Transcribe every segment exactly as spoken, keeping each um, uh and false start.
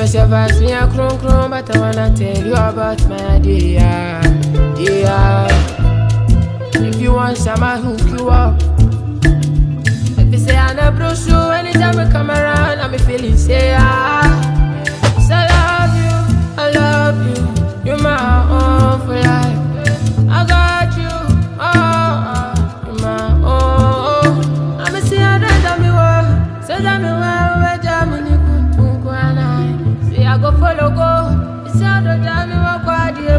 knows your vibes me a chrome chrome, but I wanna tell you about my dear, dear. If you want some, I hook you up. If you say I'm a bro show, anytime I come around, I'm feeling say ah. So I love you, I love you, you're my own for life. I got you, oh, oh you're my own. I'm a see how they tell me what, so tell me where we're jamming. I go follow go. It's how the time you walk out the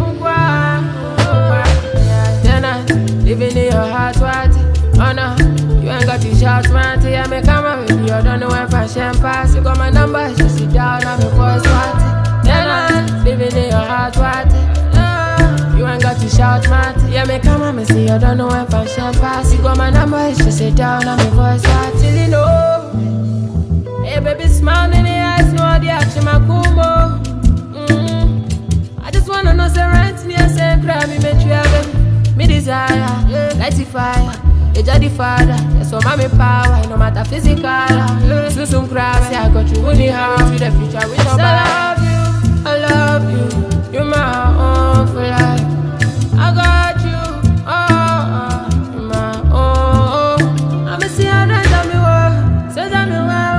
Then I living in your heart, what? Oh no, you ain't got to shout, man. I may come out with you. I don't know if I shall pass. You got my number, you sit down, I'm your voice, what? Then I living in your heart, what? You ain't got to shout, man. Yeah, me come and see. I don't know if I shall pass. You got my number, you sit down, I'm your voice, what? Till you know. Hey, baby, smile in the eyes, no, the action, my combo. Mm-hmm. I just wanna know, say, rent me, I say, cry me, make you have me desire, light the fire, age of the father, yes, so mommy power, no matter physical. So soon cry, say, I got you in the house, with the future, with your I love you, I love you, you're my own for life. I got you, oh, oh you're my own. I'm a see how they tell me what, so tell me why.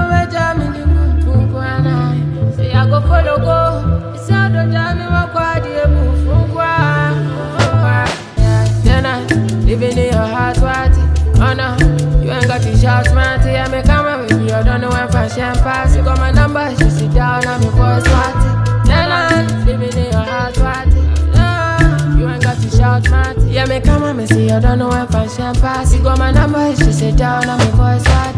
I go follow go. It's how the time you walk out the move. Then I living in your heart, what? Oh no, you ain't got to shout, man. I may come out with you. I don't know if I shall pass. You got my number, you sit down, I'm your voice, what? Then I living in your heart, what? You ain't got to shout, man. Yeah, may come out and see. I don't know if I shall pass. You got my number, you sit down, I'm your voice, what?